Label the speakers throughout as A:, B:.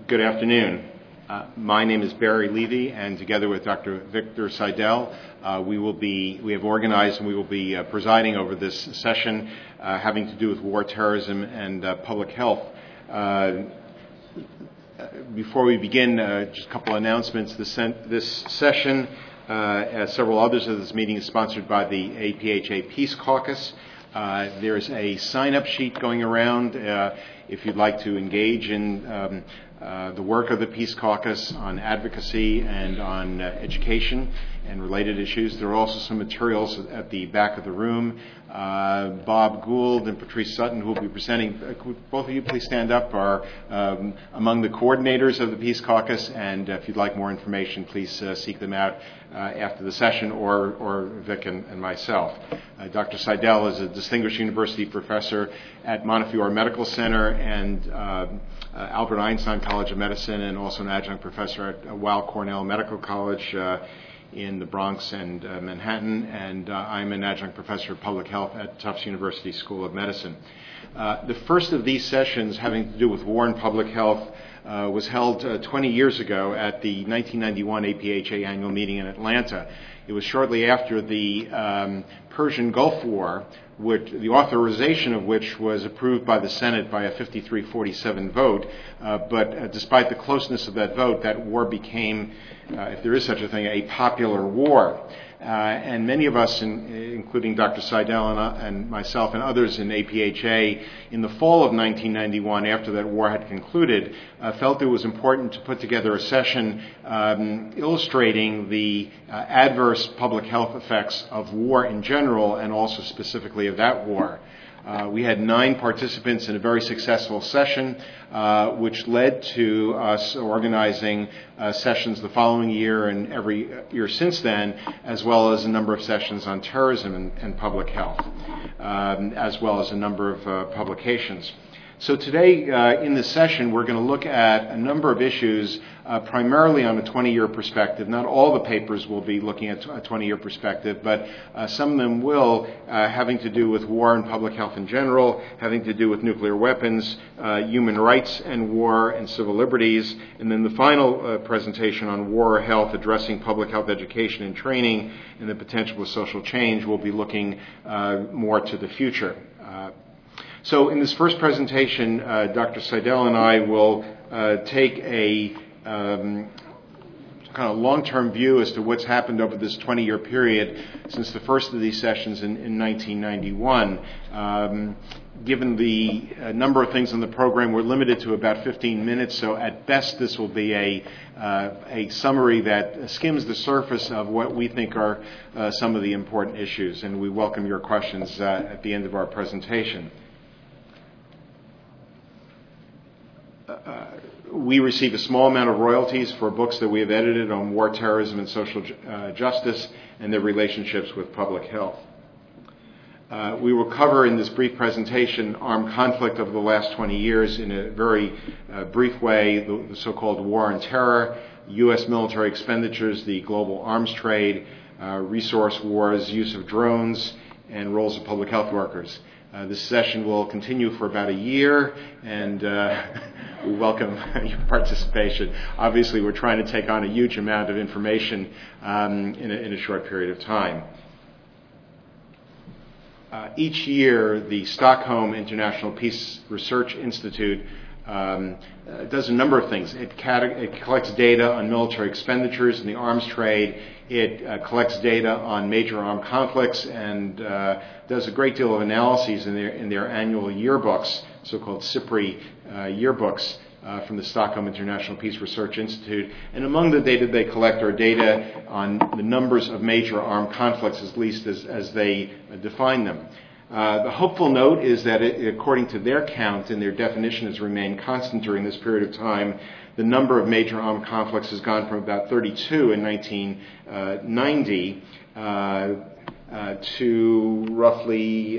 A: Good afternoon. My name is Barry Levy, and together with Dr. Victor Seidel, we have organized and we will be presiding over this session having to do with war, terrorism, and public health. Before we begin, just a couple announcements. This session, as several others of this meeting, is sponsored by the APHA Peace Caucus. There's a sign-up sheet going around if you'd like to engage in the work of the Peace Caucus on advocacy and on education and related issues. There are also some materials at the back of the room. Bob Gould and Patrice Sutton, who will be presenting, could both of you please stand up, are among the coordinators of the Peace Caucus, and if you'd like more information, please seek them out after the session, or Vic and myself. Dr. Seidel is a distinguished university professor at Montefiore Medical Center and Albert Einstein College of Medicine, and also an adjunct professor at Weill Cornell Medical College in the Bronx and Manhattan, and I'm an adjunct professor of public health at Tufts University School of Medicine. The first of these sessions, having to do with war and public health, was held 20 years ago at the 1991 APHA annual meeting in Atlanta. It was shortly after the Persian Gulf War, the authorization of which was approved by the Senate by a 53-47 vote. But despite the closeness of that vote, that war became, if there is such a thing, a popular war. And many of us, including Dr. Seidel and myself and others in APHA, in the fall of 1991, after that war had concluded, felt it was important to put together a session illustrating the adverse public health effects of war in general, and also specifically of that war. We had 9 participants in a very successful session, which led to us organizing sessions the following year and every year since then, as well as a number of sessions on terrorism and public health, as well as a number of publications. So today, in this session, we're going to look at a number of issues, primarily on a 20-year perspective. Not all the papers will be looking at a 20-year perspective, but some of them will, having to do with war and public health in general, having to do with nuclear weapons, human rights and war, and civil liberties. And then the final presentation on war or health, addressing public health education and training, and the potential for social change, will be looking more to the future. So in this first presentation, Dr. Seidel and I will take a kind of long-term view as to what's happened over this 20-year period since the first of these sessions in 1991. Given the number of things in the program, we're limited to about 15 minutes, so at best this will be a summary that skims the surface of what we think are some of the important issues, and we welcome your questions at the end of our presentation. We receive a small amount of royalties for books that we have edited on war, terrorism, and social justice and their relationships with public health. We will cover in this brief presentation armed conflict over the last 20 years in a very brief way, the so-called war on terror, U.S. military expenditures, the global arms trade, resource wars, use of drones, and roles of public health workers. This session will continue for about a year, and we welcome your participation. Obviously, we're trying to take on a huge amount of information in a short period of time. Each year, the Stockholm International Peace Research Institute does a number of things. It collects data on military expenditures in the arms trade. It collects data on major armed conflicts and does a great deal of analyses in their annual yearbooks, so-called SIPRI yearbooks, from the Stockholm International Peace Research Institute. And among the data they collect are data on the numbers of major armed conflicts, at least as they define them. The hopeful note is that according to their count and their definition has remained constant during this period of time, the number of major armed conflicts has gone from about 32 in 1990 to roughly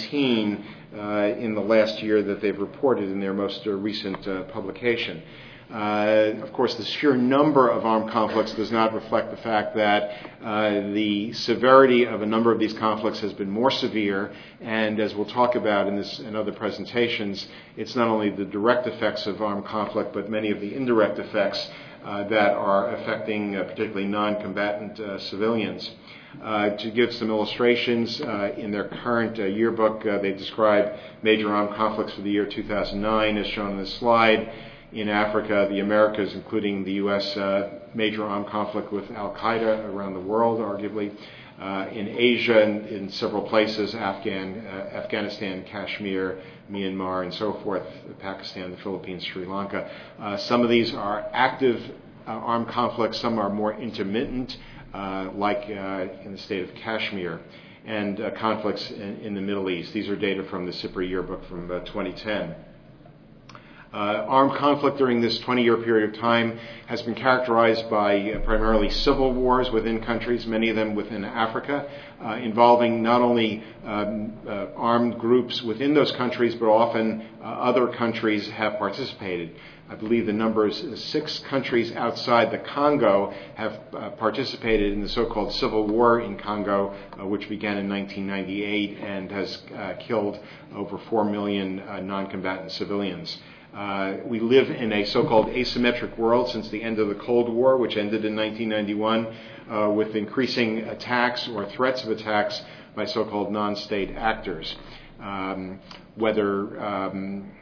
A: 17 in the last year that they've reported in their most recent publication. Of course, the sheer number of armed conflicts does not reflect the fact that the severity of a number of these conflicts has been more severe, and as we'll talk about in this and other presentations, it's not only the direct effects of armed conflict, but many of the indirect effects that are affecting particularly non-combatant civilians. To give some illustrations, in their current yearbook, they describe major armed conflicts for the year 2009, as shown on this slide. In Africa, the Americas, including the U.S., major armed conflict with Al-Qaeda around the world, arguably. In Asia, in several places, Afghanistan, Kashmir, Myanmar, and so forth, Pakistan, the Philippines, Sri Lanka. Some of these are active armed conflicts, some are more intermittent, like in the state of Kashmir, and conflicts in the Middle East. These are data from the SIPRI yearbook from 2010. Armed conflict during this 20-year period of time has been characterized by primarily civil wars within countries, many of them within Africa, involving not only armed groups within those countries, but often other countries have participated. I believe the number is 6 countries outside the Congo have participated in the so-called civil war in Congo, which began in 1998 and has killed over 4 million non-combatant civilians. We live in a so-called asymmetric world since the end of the Cold War, which ended in 1991, with increasing attacks or threats of attacks by so-called non-state actors. Whether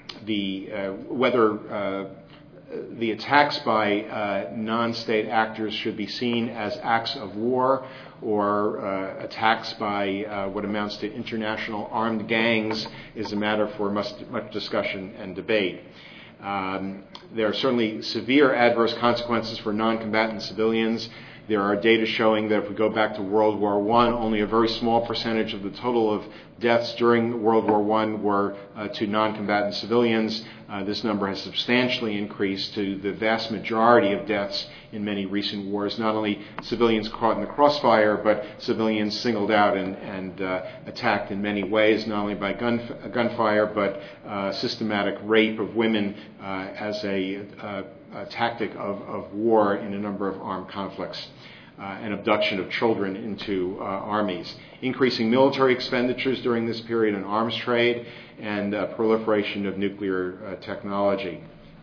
A: the attacks by non-state actors should be seen as acts of war or attacks by what amounts to international armed gangs is a matter for much discussion and debate. There are certainly severe adverse consequences for non-combatant civilians. There are data showing that if we go back to World War I, only a very small percentage of the total of deaths during World War I were to non-combatant civilians. This number has substantially increased to the vast majority of deaths in many recent wars, not only civilians caught in the crossfire, but civilians singled out and attacked in many ways, not only by gunfire, but systematic rape of women as a tactic of war in a number of armed conflicts, and abduction of children into armies. Increasing military expenditures during this period in arms trade and proliferation of nuclear technology.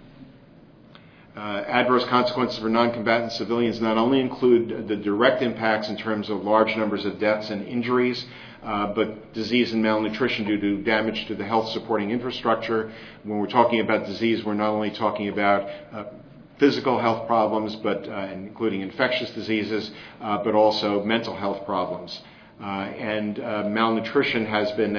A: Adverse consequences for non-combatant civilians not only include the direct impacts in terms of large numbers of deaths and injuries, but disease and malnutrition due to damage to the health supporting infrastructure. When we're talking about disease, we're not only talking about physical health problems, but including infectious diseases, but also mental health problems. And malnutrition has been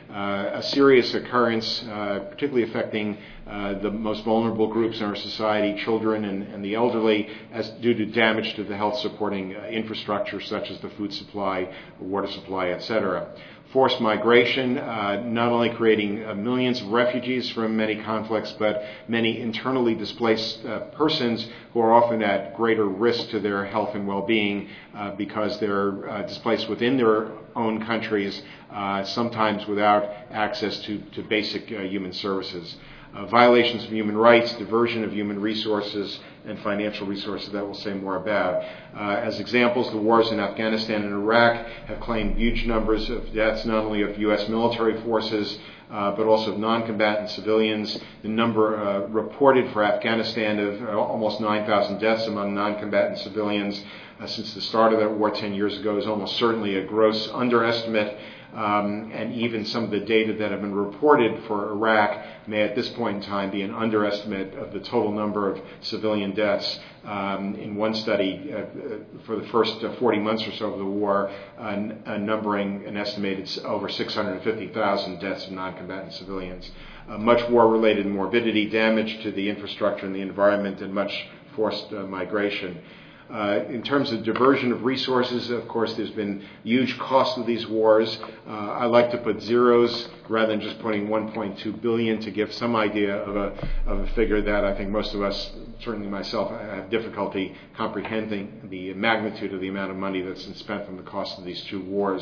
A: a serious occurrence, particularly affecting the most vulnerable groups in our society, children and the elderly, as due to damage to the health supporting infrastructure such as the food supply, water supply, etc. Forced migration, not only creating millions of refugees from many conflicts, but many internally displaced persons who are often at greater risk to their health and well-being because they're displaced within their own countries, sometimes without access to basic human services. Violations of human rights, diversion of human resources and financial resources that we'll say more about. As examples, the wars in Afghanistan and Iraq have claimed huge numbers of deaths, not only of U.S. military forces, but also of non-combatant civilians. The number reported for Afghanistan of almost 9,000 deaths among non-combatant civilians since the start of that war 10 years ago is almost certainly a gross underestimate. And even some of the data that have been reported for Iraq may at this point in time be an underestimate of the total number of civilian deaths. In one study, for the first 40 months or so of the war, numbering an estimated over 650,000 deaths of non-combatant civilians. Much war-related morbidity, damage to the infrastructure and the environment, and much forced migration. In terms of diversion of resources, of course, there's been huge cost of these wars. I like to put zeros rather than just putting 1.2 billion to give some idea of a figure that I think most of us, certainly myself, have difficulty comprehending the magnitude of the amount of money that's been spent on the cost of these two wars.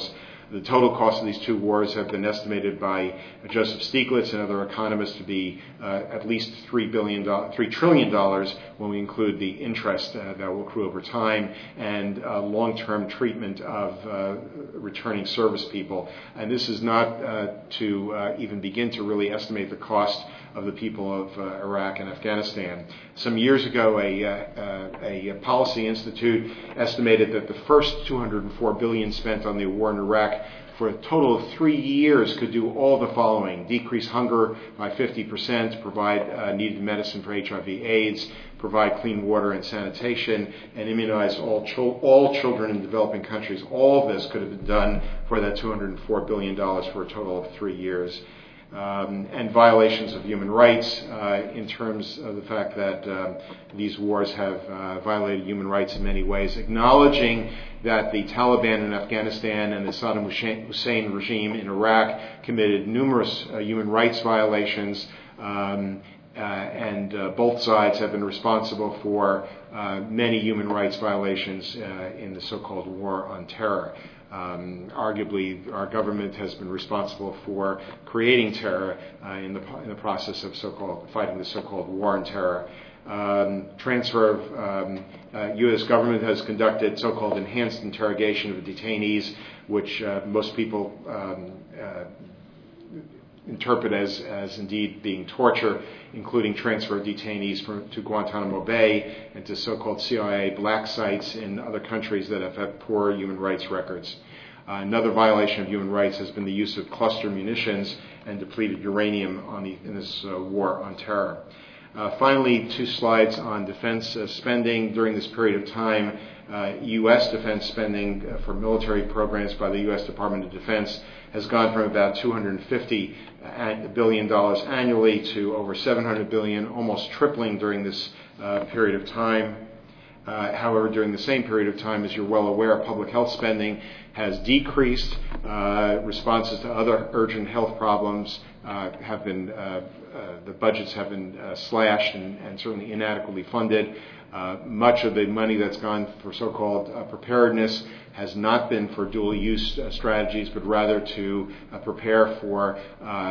A: The total cost of these two wars have been estimated by Joseph Stiglitz and other economists to be at least $3 trillion when we include the interest that will accrue over time and long-term treatment of returning service people. And this is not to even begin to really estimate the cost of the people of Iraq and Afghanistan. Some years ago, a policy institute estimated that the first $204 billion spent on the war in Iraq for a total of 3 years could do all the following: decrease hunger by 50%, provide needed medicine for HIV/AIDS, provide clean water and sanitation, and immunize all children in developing countries. All of this could have been done for that $204 billion for a total of 3 years. And violations of human rights in terms of the fact that these wars have violated human rights in many ways, acknowledging that the Taliban in Afghanistan and the Saddam Hussein regime in Iraq committed numerous human rights violations, and both sides have been responsible for many human rights violations in the so-called war on terror. Arguably, our government has been responsible for creating terror in the process of fighting the so-called war on terror. U.S. government has conducted so-called enhanced interrogation of detainees, which most people interpret as indeed being torture, including transfer of detainees to Guantanamo Bay and to so-called CIA black sites in other countries that have had poor human rights records. Another violation of human rights has been the use of cluster munitions and depleted uranium in this war on terror. Finally, 2 slides on defense spending. During this period of time, U.S. defense spending for military programs by the U.S. Department of Defense has gone from about $250 billion annually to over $700 billion, almost tripling during this period of time. However, during the same period of time, as you're well aware, public health spending has decreased. Responses to other urgent health problems have been, the budgets have been slashed and certainly inadequately funded. Much of the money that's gone for so-called preparedness has not been for dual-use strategies, but rather to prepare for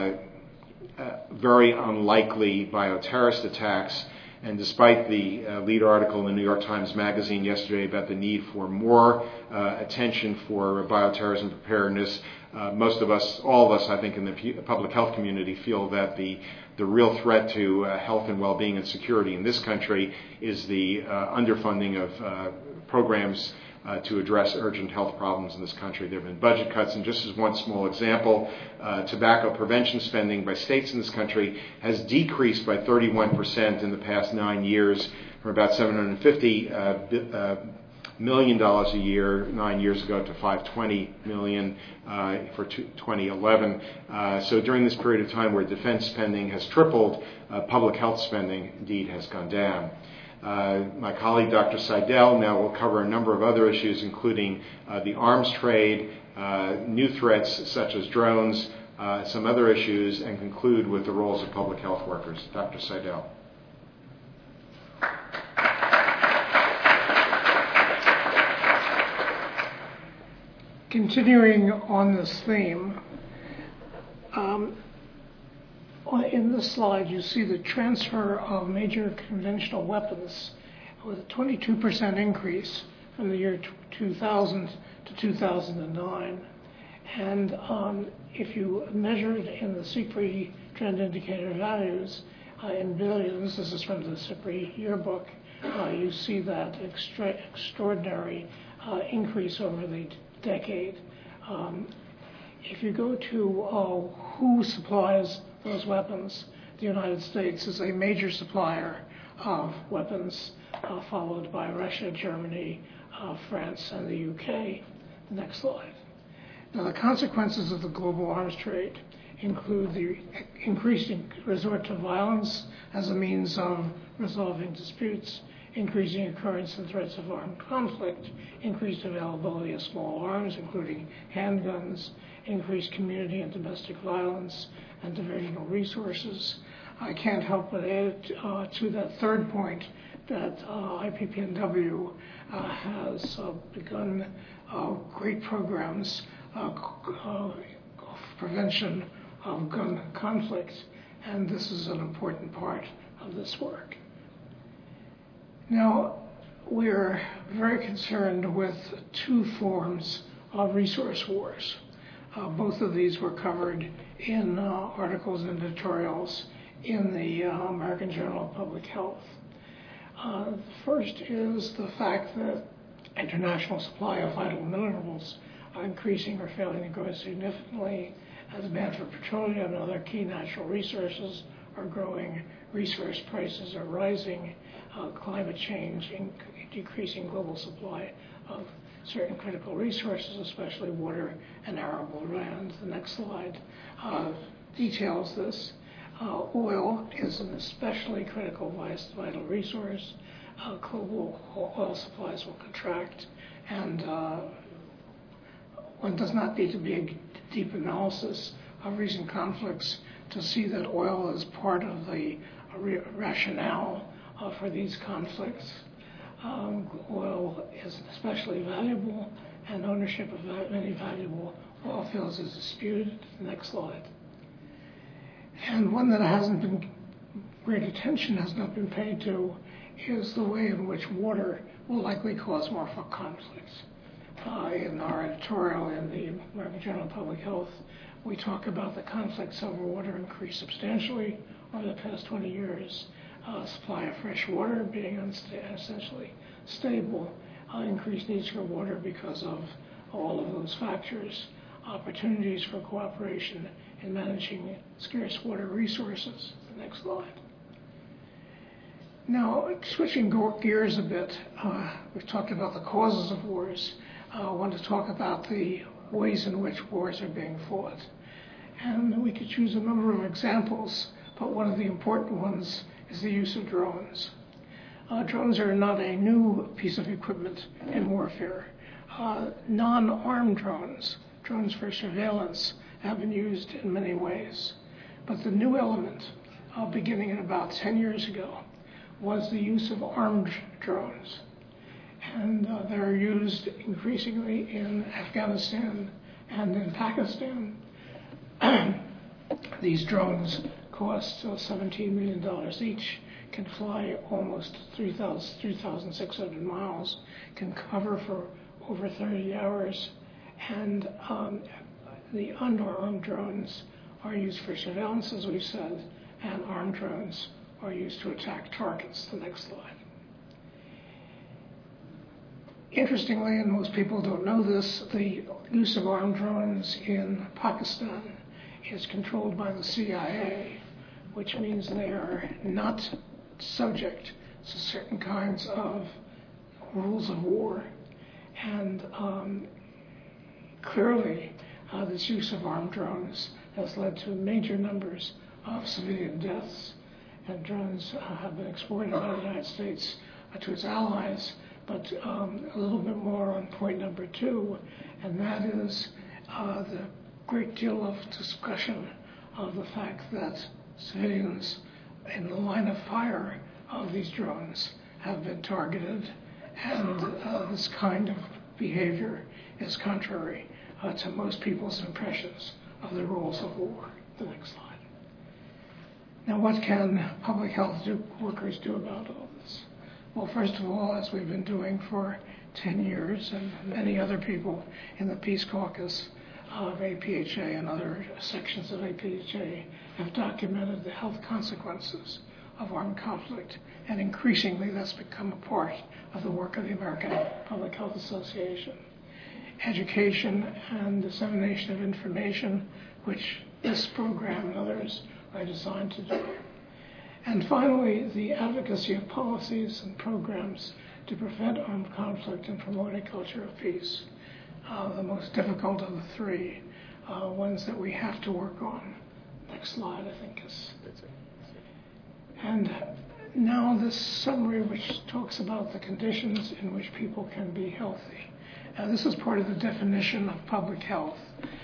A: very unlikely bioterrorist attacks. And despite the lead article in the New York Times Magazine yesterday about the need for more attention for bioterrorism preparedness, most of us, all of us, I think, in the public health community feel that the real threat to health and well-being and security in this country is the underfunding of programs to address urgent health problems in this country. There have been budget cuts, and just as one small example, tobacco prevention spending by states in this country has decreased by 31% in the past 9 years, from about $750 million a year 9 years ago to $520 million for 2011. So during this period of time where defense spending has tripled, public health spending indeed has gone down. My colleague, Dr. Seidel, now will cover a number of other issues, including the arms trade, new threats such as drones, some other issues, and conclude with the roles of public health workers. Dr. Seidel.
B: Continuing on this theme, in this slide you see the transfer of major conventional weapons with a 22% increase from the year 2000 to 2009. And if you measure it in the CPRI trend indicator values in billions, this is from the CPRI yearbook, you see that extraordinary increase over the decade. If you go to who supplies those weapons, the United States is a major supplier of weapons, followed by Russia, Germany, France, and the UK. The next slide. Now, the consequences of the global arms trade include the increasing resort to violence as a means of resolving disputes, increasing occurrence and threats of armed conflict, increased availability of small arms, including handguns, increased community and domestic violence, and diversion of resources. I can't help but add to that third point that IPPNW has begun great programs prevention of gun conflict, and this is an important part of this work. Now, we're very concerned with two forms of resource wars. Both of these were covered in articles and editorials in the American Journal of Public Health. The first is the fact that international supply of vital minerals are increasing or failing to grow significantly. As demand for petroleum and other key natural resources are growing, resource prices are rising, climate change, decreasing global supply of certain critical resources, especially water and arable land. The next slide details this. Oil is an especially critical vital resource. Global oil supplies will contract, and one does not need to be a deep analysis of recent conflicts to see that oil is part of the rationale for these conflicts. Oil is especially valuable, and ownership of many valuable oil fields is disputed. Next slide. And one that hasn't been, great attention has not been paid to, is the way in which water will likely cause more conflicts. In our editorial in the American Journal of Public Health, we talk about the conflicts over water increased substantially over the past 20 years. Supply of fresh water being essentially stable, increased needs for water because of all of those factors, opportunities for cooperation in managing scarce water resources. The next slide. Now, switching gears a bit, we've talked about the causes of wars. I want to talk about the ways in which wars are being fought. And we could choose a number of examples, but one of the important ones is the use of drones. Drones are not a new piece of equipment in warfare. Non-armed drones for surveillance, have been used in many ways. But the new element, beginning in about 10 years ago, was the use of armed drones. And they're used increasingly in Afghanistan and in Pakistan. These drones cost $17 million each, can fly almost 3,600 miles, can cover for over 30 hours, and the unarmed drones are used for surveillance, as we've said, and armed drones are used to attack targets. The next slide. Interestingly, and most people don't know this, the use of armed drones in Pakistan is controlled by the CIA, which means they are not subject to certain kinds of rules of war. And clearly, this use of armed drones has led to major numbers of civilian deaths. And drones have been exported by the United States to its allies. But a little bit more on point number 2, and that is the great deal of discussion of the fact that civilians in the line of fire of these drones have been targeted, and this kind of behavior is contrary to most people's impressions of the rules of war. The next slide. Now, what can public health workers do about all this? Well, first of all, as we've been doing for 10 years, and many other people in the Peace Caucus of APHA and other sections of APHA have documented the health consequences of armed conflict, and increasingly that's become a part of the work of the American Public Health Association. Education and dissemination of information, which this program and others are designed to do. And finally, the advocacy of policies and programs to prevent armed conflict and promote a culture of peace. The most difficult of the three, ones that we have to work on. Next slide, I think, is. That's it. And now this summary, which talks about the conditions in which people can be healthy. This is part of the definition of public health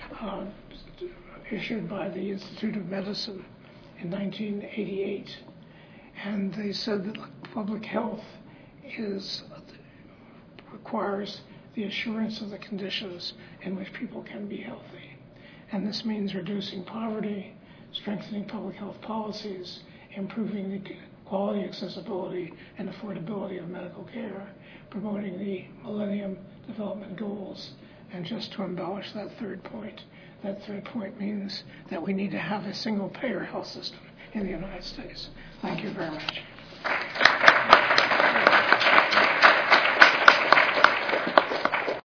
B: issued by the Institute of Medicine in 1988. And they said that public health requires the assurance of the conditions in which people can be healthy. And this means reducing poverty, strengthening public health policies, improving the quality, accessibility, and affordability of medical care, promoting the Millennium Development Goals. And just to embellish that third point means that we need to have a single-payer health system in the United States. Thank you very much.